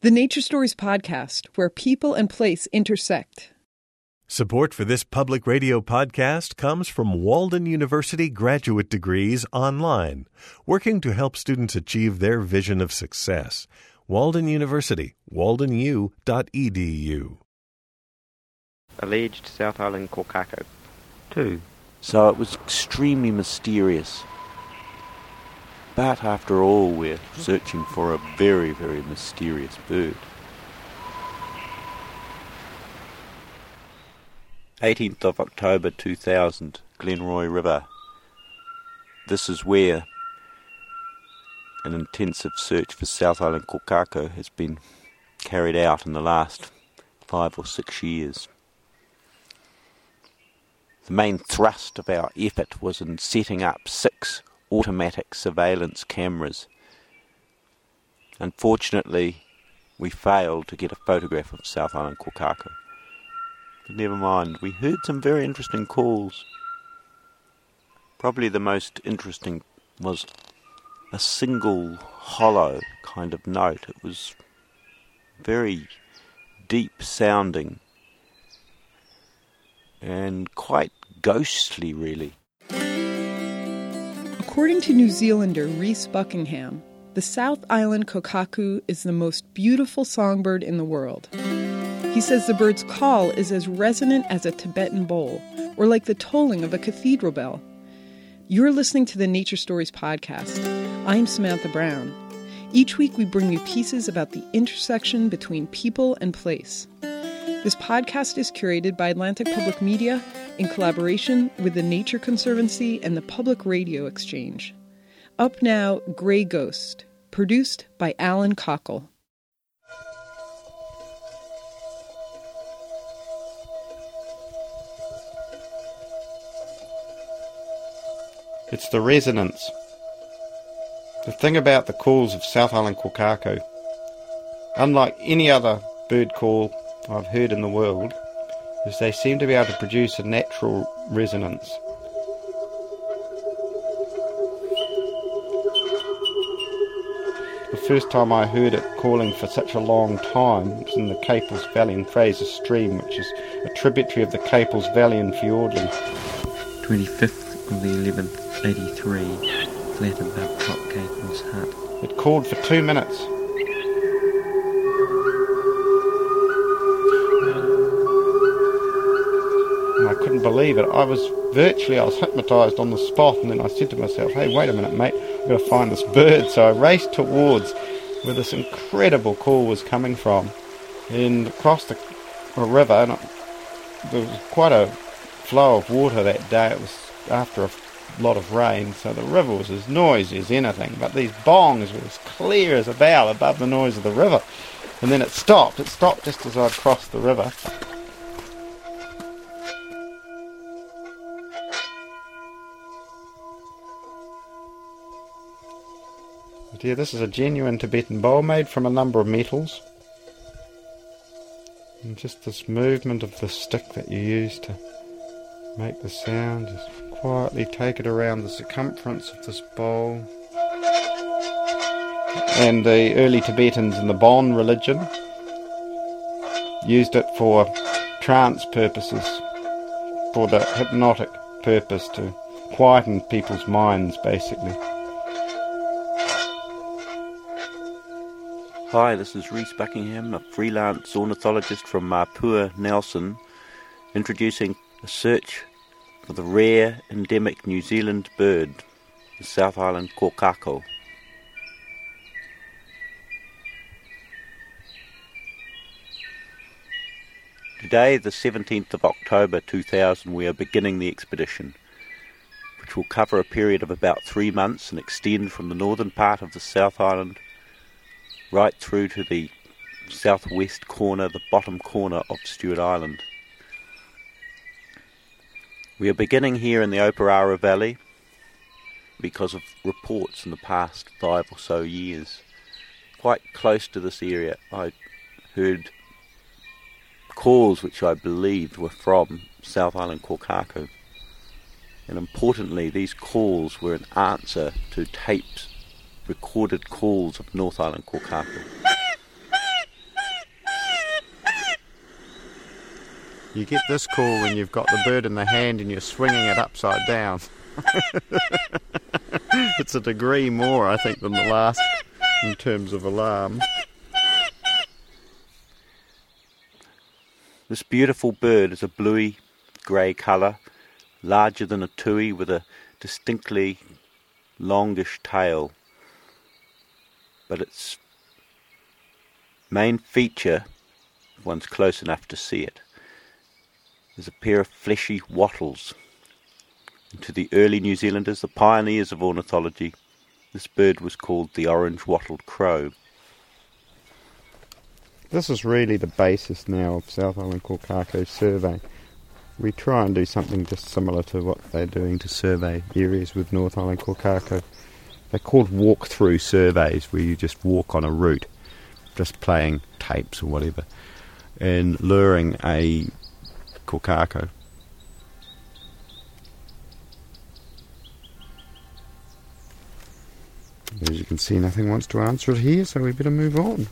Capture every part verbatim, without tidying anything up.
The Nature Stories podcast, where people and place intersect. Support for this public radio podcast comes from Walden University Graduate Degrees Online, working to help students achieve their vision of success. Walden University, walden u dot e d u. Alleged South Island Kokako. Two. So it was extremely mysterious. But after all, we're searching for a very, very mysterious bird. eighteenth of October two thousand, Glenroy River. This is where an intensive search for South Island Kokako has been carried out in the last five or six years. The main thrust of our effort was in setting up six automatic surveillance cameras. Unfortunately, we failed to get a photograph of South Island Kokako. But never mind, we heard some very interesting calls. Probably the most interesting was a single hollow kind of note. It was very deep sounding and quite ghostly, really. According to New Zealander Rhys Buckingham, the South Island Kokako is the most beautiful songbird in the world. He says the bird's call is as resonant as a Tibetan bowl, or like the tolling of a cathedral bell. You're listening to the Nature Stories podcast. I'm Samantha Brown. Each week we bring you pieces about the intersection between people and place. This podcast is curated by Atlantic Public Media in collaboration with the Nature Conservancy and the Public Radio Exchange. Up now, Grey Ghost, produced by Alan Cockle. It's the resonance. The thing about the calls of South Island Kokako, unlike any other bird call I've heard in the world, is they seem to be able to produce a natural resonance. The first time I heard it calling for such a long time was in the Capels Valley in Fraser Stream, which is a tributary of the Capels Valley in Fiordland. twenty-fifth of the eleventh, eighty-three, flat above Top Capels Hut. It called for two minutes. And I couldn't believe it. I was virtually, I was hypnotised on the spot, and then I said to myself, hey, wait a minute, mate, I've got to find this bird. So I raced towards where this incredible call was coming from, and across the a river, and it, there was quite a flow of water that day. It was after a lot of rain, so the river was as noisy as anything, but these bongs were as clear as a bell above the noise of the river. And then it stopped. It stopped just as I'd crossed the river. But yeah, this is a genuine Tibetan bowl made from a number of metals. And just this movement of the stick that you use to make the sound, just quietly take it around the circumference of this bowl. And the early Tibetans in the Bon religion used it for trance purposes, for the hypnotic purpose, to quieten people's minds, basically. Hi, this is Rhys Buckingham, a freelance ornithologist from Mapua, Nelson, introducing a search for the rare endemic New Zealand bird, the South Island Kokako. Today, the seventeenth of October two thousand, we are beginning the expedition, which will cover a period of about three months and extend from the northern part of the South Island right through to the southwest corner, the bottom corner of Stewart Island. We are beginning here in the Oparara Valley because of reports in the past five or so years. Quite close to this area, I heard calls which I believed were from South Island Kokako. And importantly, these calls were an answer to tapes, recorded calls of North Island Kokako. You get this call when you've got the bird in the hand and you're swinging it upside down. It's a degree more, I think, than the last in terms of alarm. This beautiful bird is a bluey grey colour, larger than a tui with a distinctly longish tail. But its main feature, if one's close enough to see it, is a pair of fleshy wattles. And to the early New Zealanders, the pioneers of ornithology, this bird was called the orange-wattled crow. This is really the basis now of South Island Kokako survey. We try and do something just similar to what they're doing to survey areas with North Island Kokako. They're called walk-through surveys, where you just walk on a route, just playing tapes or whatever, and luring a kokako. As you can see, nothing wants to answer it here, so we better move on.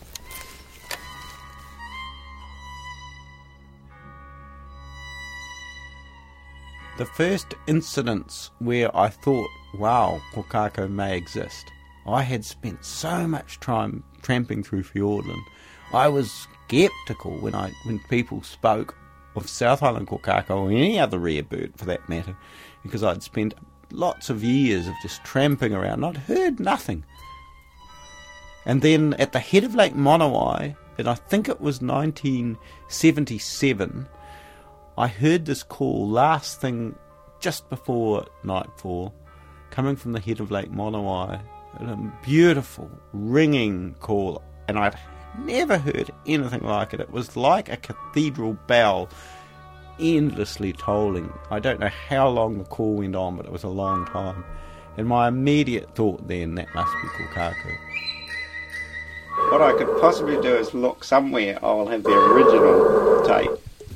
The first incidents where I thought, wow, kokako may exist. I had spent so much time tramping through Fiordland. I was sceptical when I when people spoke of South Island kokako or any other rare bird for that matter, because I'd spent lots of years of just tramping around. I'd heard nothing. And then at the head of Lake Monowai, and I think it was nineteen seventy-seven, I heard this call last thing just before nightfall, coming from the head of Lake Monowai. A beautiful, ringing call, and I'd never heard anything like it. It was like a cathedral bell, endlessly tolling. I don't know how long the call went on, but it was a long time. And my immediate thought then, that must be kokako. What I could possibly do is look somewhere. I'll have the original tape.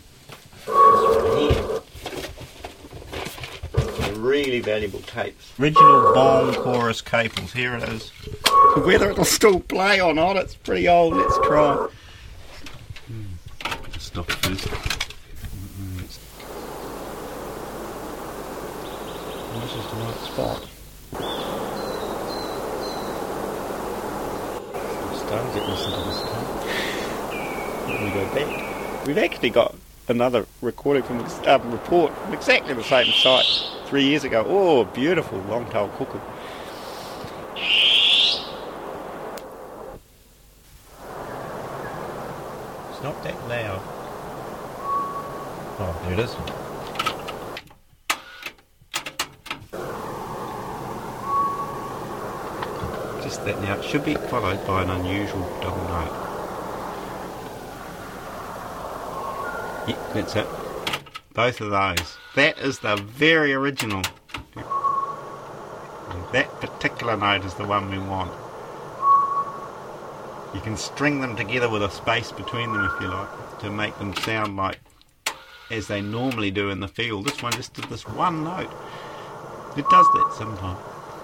Really valuable tapes. Original Bong Chorus Caples. Here it is. Whether it'll still play or not, it's pretty old. Let's try. Just stop first. This is the right spot. Starting to get listen to this tape. Let me go back. We've actually got another recording from the um, report from exactly the same site three years ago. Oh, beautiful long-tailed cuckoo. It's not that loud. Oh, there it is. Just that now. It should be followed by an unusual double note. Yeah, that's it. Both of those. That is the very original. And that particular note is the one we want. You can string them together with a space between them if you like, to make them sound like as they normally do in the field. This one just did this one note. It does that sometimes.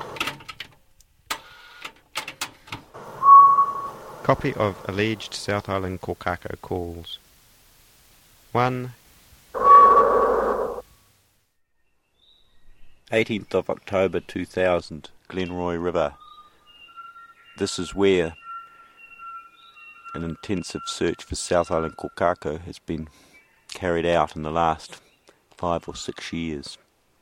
Copy of alleged South Island kokako calls. One. eighteenth of October two thousand, Glenroy River. This is where an intensive search for South Island kokako has been carried out in the last five or six years.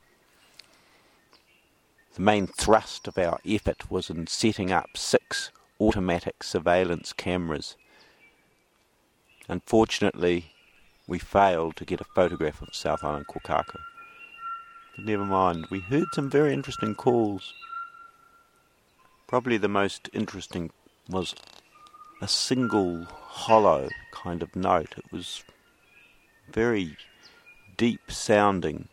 The main thrust of our effort was in setting up six automatic surveillance cameras. Unfortunately, we failed to get a photograph of South Island kokako. But never mind, we heard some very interesting calls. Probably the most interesting was a single hollow kind of note. It was very deep sounding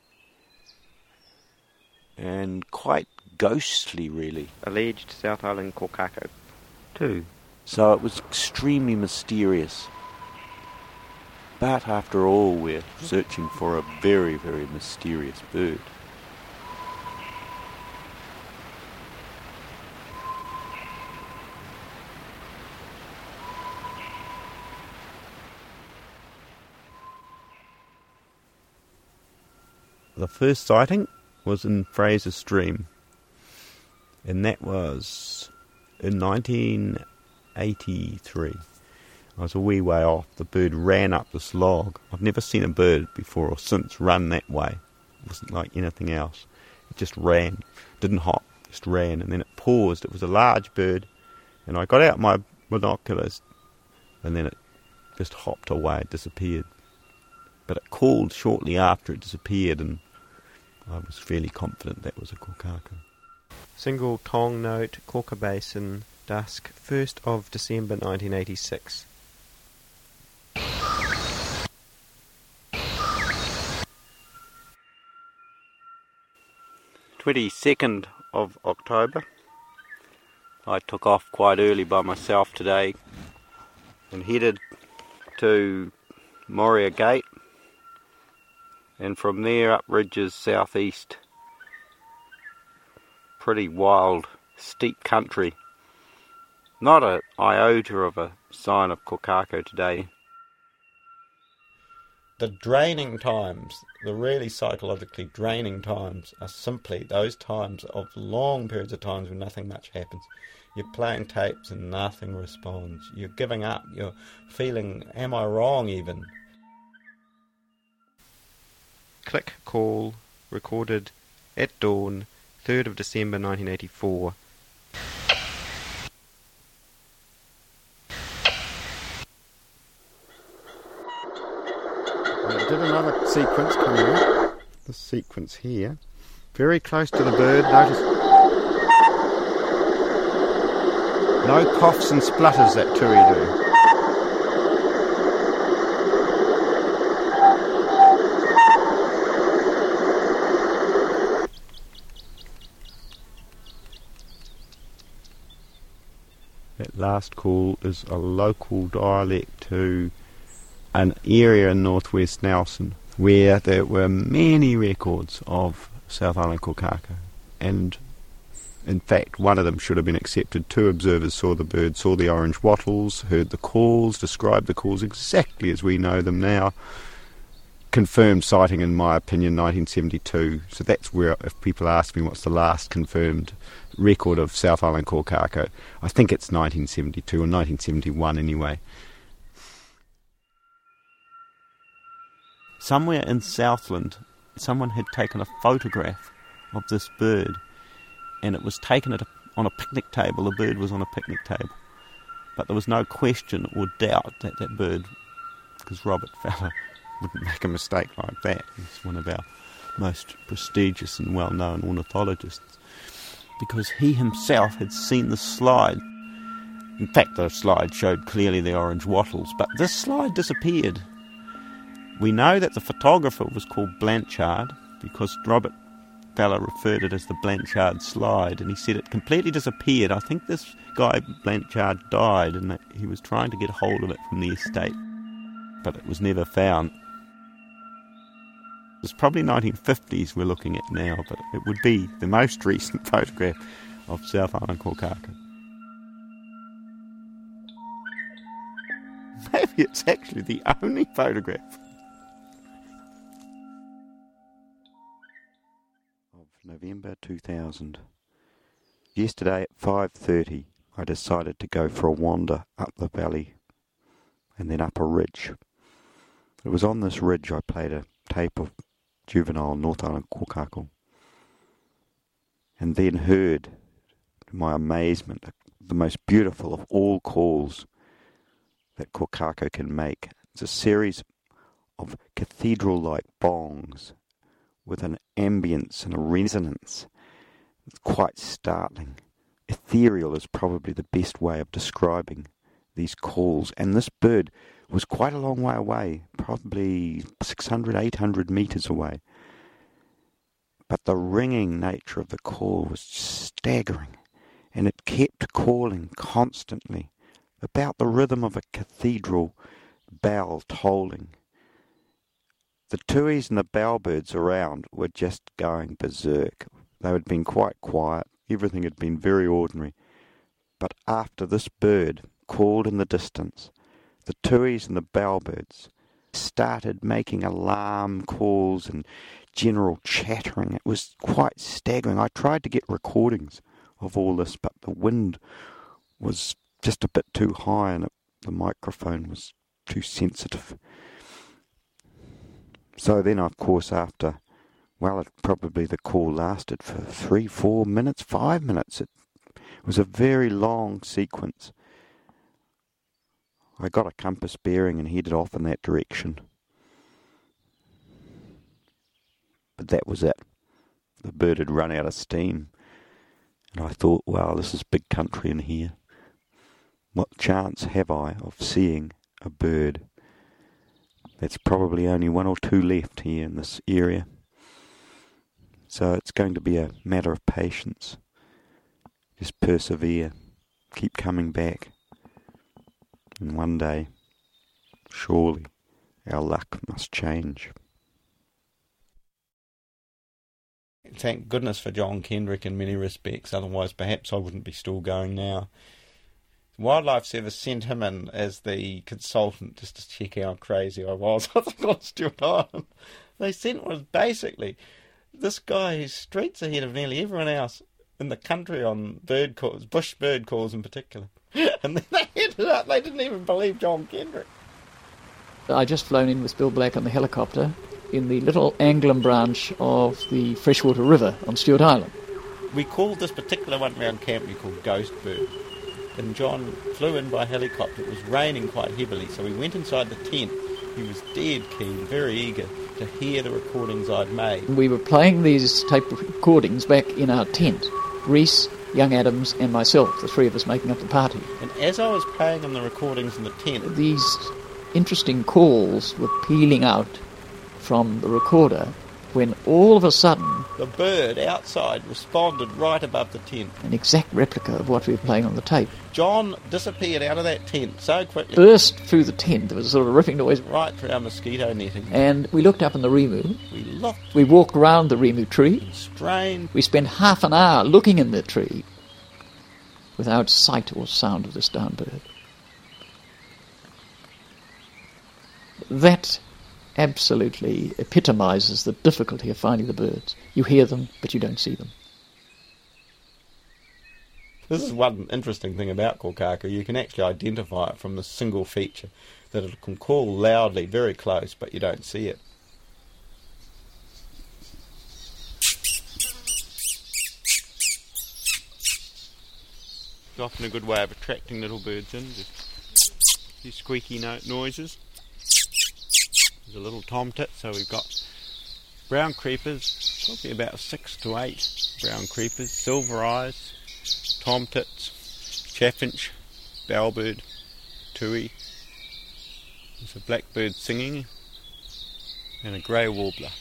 and quite ghostly, really. Alleged South Island kokako too. So it was extremely mysterious. But after all, we're searching for a very, very mysterious bird. the first sighting was in Fraser Stream, and that was in nineteen eighty-three. I was a wee way off. The bird ran up this log. I've never seen a bird before or since run that way. It wasn't like anything else. It just ran, didn't hop, just ran, and then it paused. It was a large bird, and I got out my binoculars, and then it just hopped away, it disappeared. But it called shortly after it disappeared, and I was fairly confident that was a kokako. Single tong note, Corker Basin, dusk, first of December nineteen eighty-six. twenty-second of October. I took off quite early by myself today and headed to Moria Gate, and from there up ridges southeast. Pretty wild, steep country. Not an iota of a sign of kokako today. The draining times, the really psychologically draining times, are simply those times of long periods of times when nothing much happens. You're playing tapes and nothing responds. You're giving up. You're feeling, am I wrong even? Click call, recorded at dawn, third of December nineteen eighty-four. I did another sequence coming out. This sequence here, very close to the bird. Notice no coughs and splutters that tui do. That last call is a local dialect to an area in northwest Nelson where there were many records of South Island kokako, and in fact one of them should have been accepted. Two observers saw the bird, saw the orange wattles, heard the calls, described the calls exactly as we know them now. Confirmed sighting, in my opinion, nineteen seventy-two. So that's where, if people ask me what's the last confirmed record of South Island kokako, I think it's nineteen seventy-two or nineteen seventy-one anyway. Somewhere in Southland, someone had taken a photograph of this bird, and it was taken at a, on a picnic table. The bird was on a picnic table. But there was no question or doubt that that bird, because Robert Feller wouldn't make a mistake like that. He's one of our most prestigious and well-known ornithologists, because he himself had seen the slide. In fact, the slide showed clearly the orange wattles, but this slide disappeared. We know that the photographer was called Blanchard because Robert Feller referred it as the Blanchard slide, and he said it completely disappeared. I think this guy Blanchard died and that he was trying to get hold of it from the estate, but it was never found. It's probably nineteen fifties we're looking at now, but it would be the most recent photograph of South Island kokako. Maybe it's actually the only photograph. November two thousand. Yesterday at five thirty I decided to go for a wander up the valley and then up a ridge. It was on this ridge I played a tape of juvenile North Island kokako, and then heard, to my amazement, the most beautiful of all calls that kokako can make. It's a series of cathedral-like bongs with an ambience and a resonance. It's quite startling. Ethereal is probably the best way of describing these calls. And this bird was quite a long way away, probably six hundred, eight hundred metres away. But the ringing nature of the call was staggering, and it kept calling constantly, about the rhythm of a cathedral bell tolling. The tuis and the bellbirds around were just going berserk. They had been quite quiet. Everything had been very ordinary. But after this bird called in the distance, the tuis and the bellbirds started making alarm calls and general chattering. It was quite staggering. I tried to get recordings of all this, but the wind was just a bit too high and it, the microphone was too sensitive. So then, of course, after, well, it, probably the call lasted for three, four minutes, five minutes. It was a very long sequence. I got a compass bearing and headed off in that direction. But that was it. The bird had run out of steam. And I thought, wow, this is big country in here. What chance have I of seeing a bird? There's probably only one or two left here in this area. So it's going to be a matter of patience. Just persevere. Keep coming back. And one day, surely, our luck must change. Thank goodness for John Kendrick in many respects, otherwise perhaps I wouldn't be still going now. Wildlife Service sent him in as the consultant just to check how crazy I was. I think on Stewart Island. They sent was basically this guy who's streets ahead of nearly everyone else in the country on bird calls, bush bird calls in particular. And then they ended up, they didn't even believe John Kendrick. I just flown in with Bill Black on the helicopter in the little Anglin branch of the Freshwater River on Stewart Island. We called this particular one round camp we called Ghost Bird. And John flew in by helicopter. It was raining quite heavily, so we went inside the tent. He was dead keen, very eager to hear the recordings I'd made. We were playing these tape recordings back in our tent. Reese, young Adams and myself, the three of us making up the party. And as I was playing on the recordings in the tent, these interesting calls were peeling out from the recorder when all of a sudden the bird outside responded right above the tent. An exact replica of what we were playing on the tape. John disappeared out of that tent so quickly. Burst through the tent. There was a sort of ripping noise. Right through our mosquito netting. And we looked up in the Rimu. We looked. We walked round the Rimu tree. Strained. We spent half an hour looking in the tree without sight or sound of this down bird. That absolutely epitomises the difficulty of finding the birds. You hear them, but you don't see them. This is one interesting thing about Kokako. You can actually identify it from the single feature, that it can call loudly, very close, but you don't see it. It's often a good way of attracting little birds in, just these squeaky note noises. There's a little tomtit, so we've got brown creepers, probably about six to eight brown creepers, silver eyes, tomtits, chaffinch, bellbird, tui. There's a blackbird singing, and a grey warbler.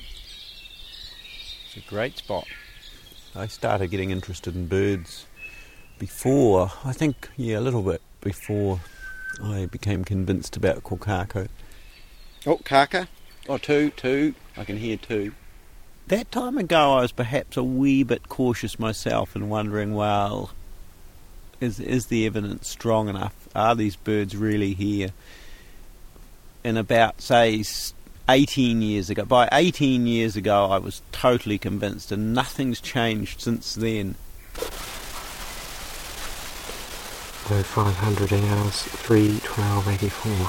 It's a great spot. I started getting interested in birds before, I think, yeah, a little bit before I became convinced about Kokako. Oh, kaka. Oh, two, two. I can hear two. That time ago I was perhaps a wee bit cautious myself and wondering, well, is is the evidence strong enough? Are these birds really here? And about, say, eighteen years ago, by eighteen years ago I was totally convinced, and nothing's changed since then. oh five hundred hours, three twelve eighty-four.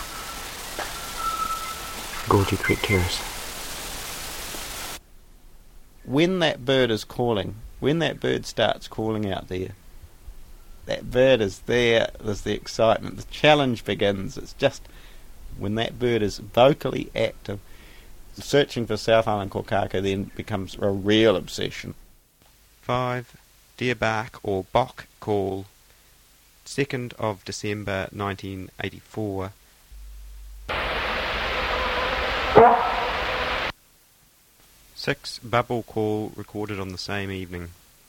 Gorgie Creek Terrace. When that bird is calling, when that bird starts calling out there, that bird is there, there's the excitement, the challenge begins. It's just when that bird is vocally active, searching for South Island Kokako then becomes a real obsession. Five, Deer Bark or Bok Call, second of December nineteen eighty-four. Six, Bubble Call, recorded on the same evening.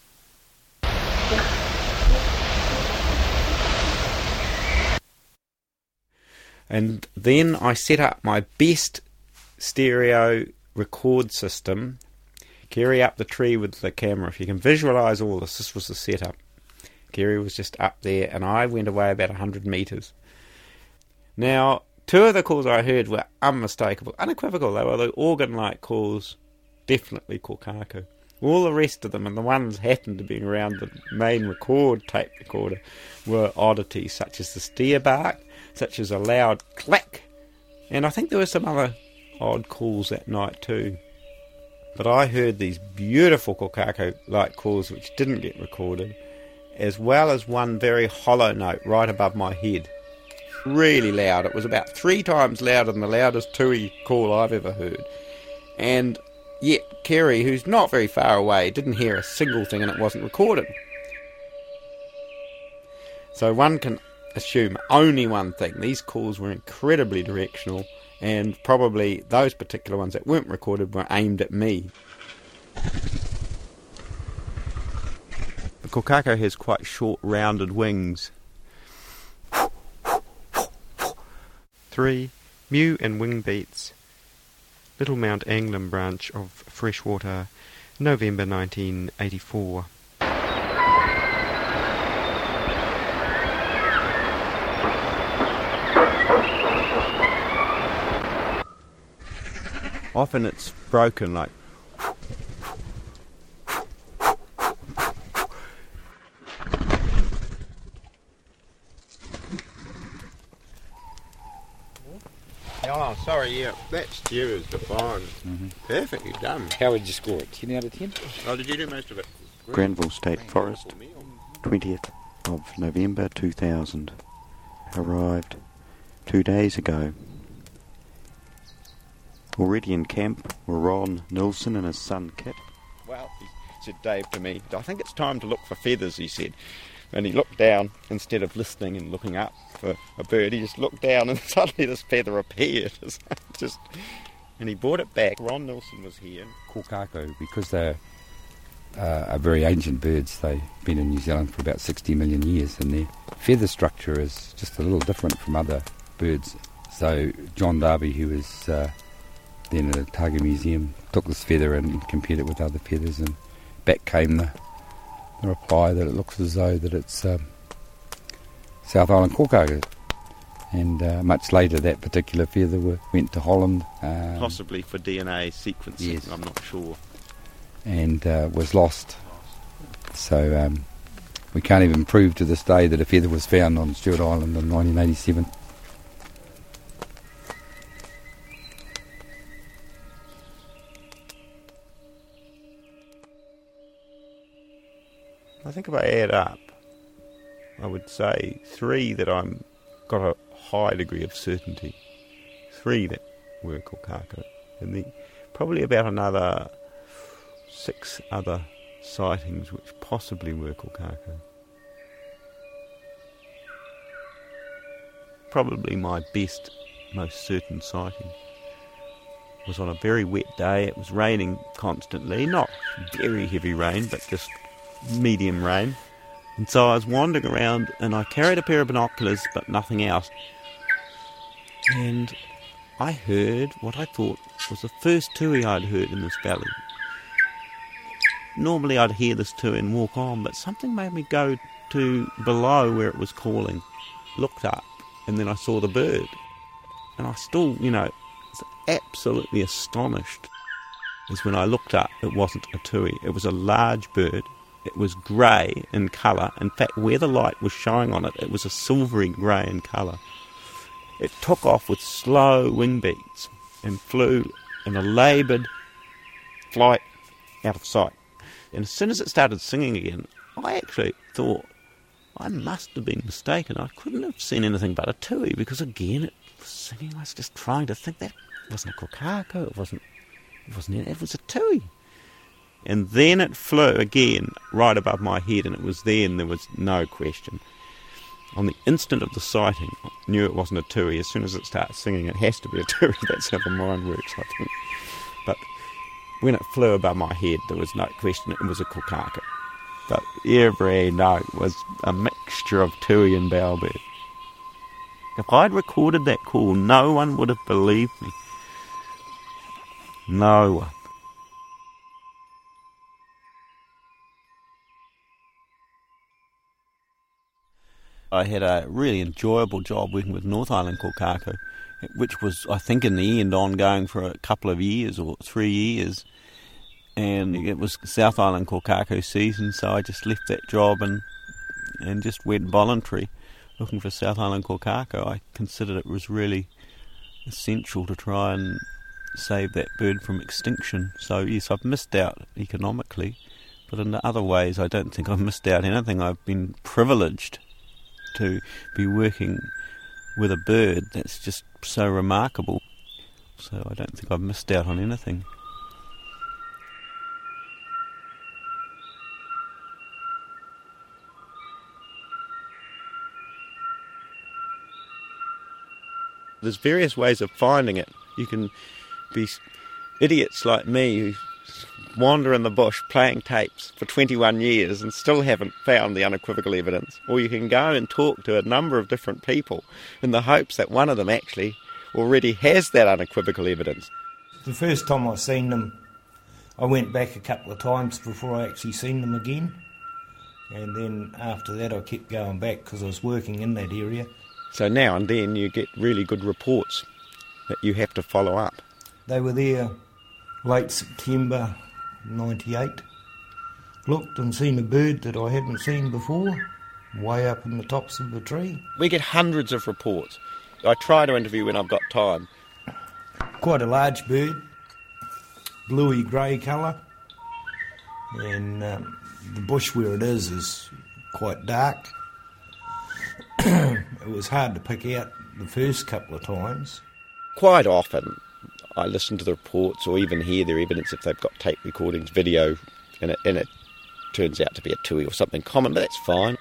And then I set up my best stereo record system. Kerry up the tree with the camera. If you can visualise all this, this was the setup. Kerry was just up there, and I went away about one hundred metres. Now, two of the calls I heard were unmistakable, unequivocal. They were the organ-like calls definitely Kokako. All the rest of them, and the ones happened to be around the main record tape recorder, were oddities such as the steer bark, such as a loud clack, and I think there were some other odd calls that night too. But I heard these beautiful Kokako-like calls which didn't get recorded, as well as one very hollow note right above my head. Really loud. It was about three times louder than the loudest tui call I've ever heard. And yet Kerry, who's not very far away, didn't hear a single thing and it wasn't recorded. So one can assume only one thing. These calls were incredibly directional, and probably those particular ones that weren't recorded were aimed at me. The Kokako has quite short, rounded wings. Three, Mew and Wing Beats. Little Mount Anglin branch of Freshwater, November nineteen eighty-four. Often it's broken, like oh, sorry, yeah, that steer is defined. Mm-hmm. Perfectly done. How would you score it? ten out of ten? Oh, did you do most of it? Granville State Forest, twentieth of November two thousand. Arrived two days ago. Already in camp were Ron Nilsson and his son Kit. Well, he said Dave to me, I think it's time to look for feathers, he said. And he looked down, instead of listening and looking up for a bird, he just looked down and suddenly this feather appeared. just, and he brought it back. Ron Nilsson was here. Kokako, because they're uh, are very ancient birds, they've been in New Zealand for about sixty million years, and their feather structure is just a little different from other birds. So John Darby, who was uh, then at the Otago Museum, took this feather and compared it with other feathers, and back came the, the reply that it looks as though that it's um, South Island Kokako. And uh, much later that particular feather were, went to Holland. Um, Possibly for D N A sequencing, yes. I'm not sure. And uh, was lost. So um, we can't even prove to this day that a feather was found on Stewart Island in nineteen eighty-seven. I think if I add up, I would say three that I'm got a high degree of certainty. Three that were Kokako, and then probably about another six other sightings which possibly were Kokako. Probably my best, most certain sighting was on a very wet day. It was raining constantly, not very heavy rain, but just medium rain. And so I was wandering around and I carried a pair of binoculars but nothing else. And I heard what I thought was the first tui I'd heard in this valley. Normally I'd hear this tui and walk on, but something made me go to below where it was calling, looked up, and then I saw the bird. And I still, you know, was absolutely astonished. Is when I looked up, it wasn't a tui, it was a large bird. It was grey in colour. In fact, where the light was showing on it, it was a silvery grey in colour. It took off with slow wing beats and flew in a laboured flight out of sight. And as soon as it started singing again, I actually thought, I must have been mistaken. I couldn't have seen anything but a tui, because again, it was singing. I was just trying to think that wasn't a Kokako, it wasn't, it wasn't, it was a tui. And then it flew again right above my head, and it was then there was no question. On the instant of the sighting, I knew it wasn't a tui. As soon as it starts singing, it has to be a tui. That's how the mind works, I think. But when it flew above my head, there was no question it was a Kokako. But every note was a mixture of tui and bowbird. If I'd recorded that call, no one would have believed me. No one. I had a really enjoyable job working with North Island Kokako, which was, I think, in the end ongoing for a couple of years or three years. and it was South Island Kōkako season, so I just left that job and and just went voluntary looking for South Island Kōkako. I considered it was really essential to try and save that bird from extinction. So yes, I've missed out economically, but in other ways I don't think I've missed out anything. I've been privileged to be working with a bird that's just so remarkable. So I don't think I've missed out on anything. There's various ways of finding it. You can be idiots like me who wander in the bush playing tapes for twenty-one years and still haven't found the unequivocal evidence. Or you can go and talk to a number of different people in the hopes that one of them actually already has that unequivocal evidence. The first time I seen them, I went back a couple of times before I actually seen them again. And then after that I kept going back because I was working in that area. So now and then you get really good reports that you have to follow up. They were there late September ninety-eight. Looked and seen a bird that I hadn't seen before, way up in the tops of the tree. We get hundreds of reports. I try to interview when I've got time. Quite a large bird, bluey grey colour, and um, the bush where it is is quite dark. It was hard to pick out the first couple of times. Quite often I listen to the reports or even hear their evidence if they've got tape recordings, video, and it, and it turns out to be a tui or something common, but that's fine.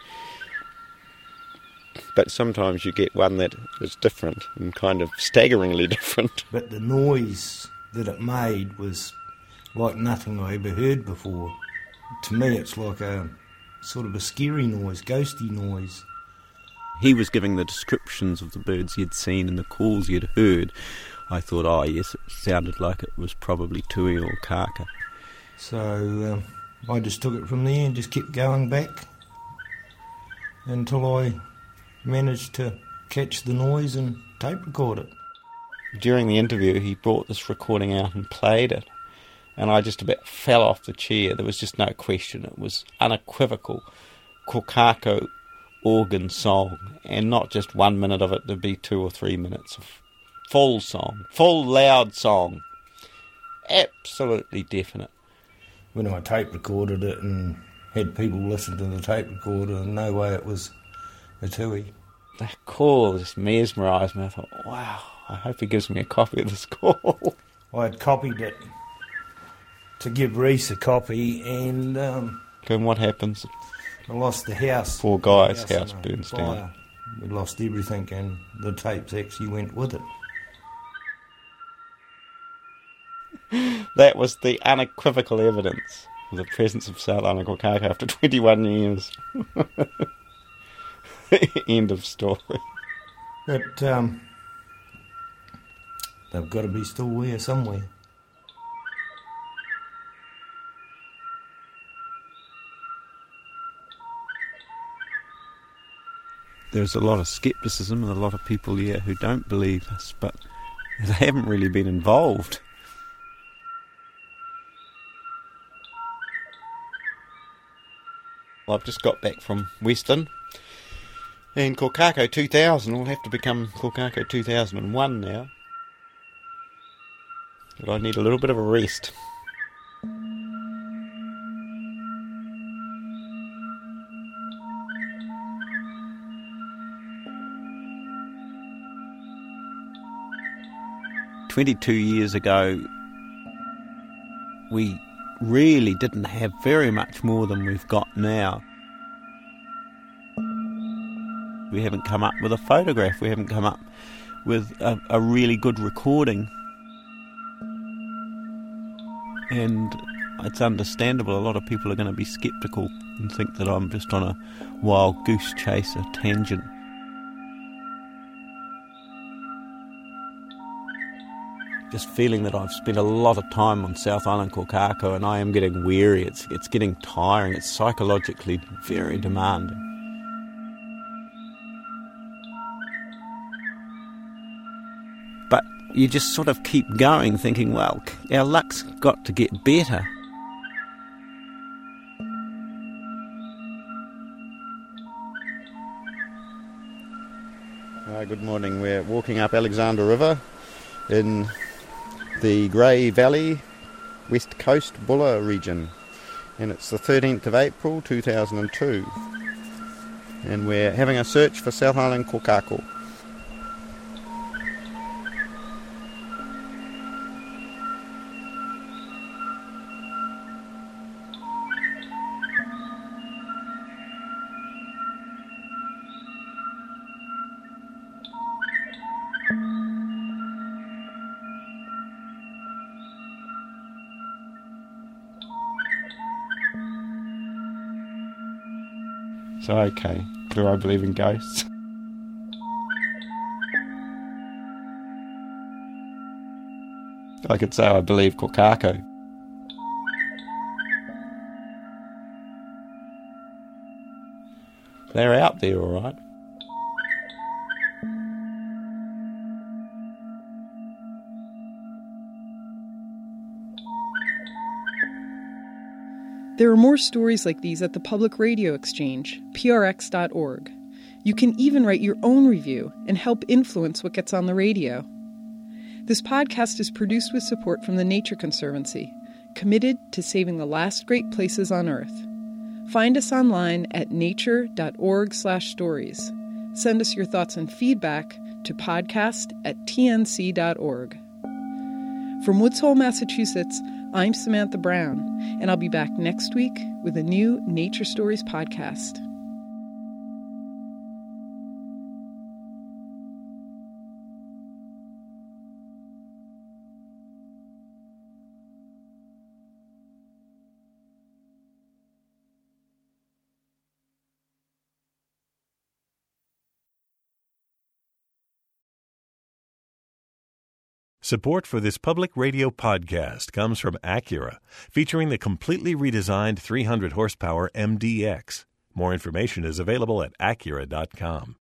But sometimes you get one that is different and kind of staggeringly different. But the noise that it made was like nothing I ever heard before. To me it's like a sort of a scary noise, ghosty noise. He was giving the descriptions of the birds he had seen and the calls he had heard. I thought, oh yes, it sounded like it was probably tui or kaka. So um, I just took it from there and just kept going back until I managed to catch the noise and tape record it. During the interview he brought this recording out and played it, and I just about fell off the chair. There was just no question. It was unequivocal Kōkako organ song, and not just one minute of it, there'd be two or three minutes of full song, full loud song, absolutely definite. When I tape recorded it and had people listen to the tape recorder, no way it was a tui. That call just mesmerised me. I thought, wow, I hope he gives me a copy of this call. I had copied it to give Reese a copy, and um, and what happens? I lost the house. Poor guy's house, house burns down. Fire. We lost everything, and the tapes actually went with it. That was the unequivocal evidence of the presence of South Island Kōkako after twenty-one years. End of story. But um, they've got to be still there somewhere. There's a lot of scepticism and a lot of people here who don't believe us, but they haven't really been involved. I've just got back from Western, and Kōkako two thousand will have to become Kōkako two thousand one now. But I need a little bit of a rest. twenty-two years ago, we really didn't have very much more than we've got now. We haven't come up with a photograph, we haven't come up with a, a really good recording. And it's understandable, a lot of people are going to be sceptical and think that I'm just on a wild goose chase, a tangent. Just feeling that I've spent a lot of time on South Island Kōkako and I am getting weary, it's it's getting tiring, it's psychologically very demanding. But you just sort of keep going thinking, well, our luck's got to get better. Good morning. We're walking up Alexander River in the Grey Valley, West Coast Bulla region. And it's the thirteenth of April two thousand two. And we're having a search for South Island kokako. So, okay, do I believe in ghosts? I could say I believe kokako. They're out there, all right. There are more stories like these at the Public Radio Exchange, P R X dot org. You can even write your own review and help influence what gets on the radio. This podcast is produced with support from the Nature Conservancy, committed to saving the last great places on Earth. Find us online at nature dot org slash stories. Send us your thoughts and feedback to podcast at T N C dot org. From Woods Hole, Massachusetts, I'm Samantha Brown, and I'll be back next week with a new Nature Stories podcast. Support for this public radio podcast comes from Acura, featuring the completely redesigned three hundred horsepower M D X. More information is available at acura dot com.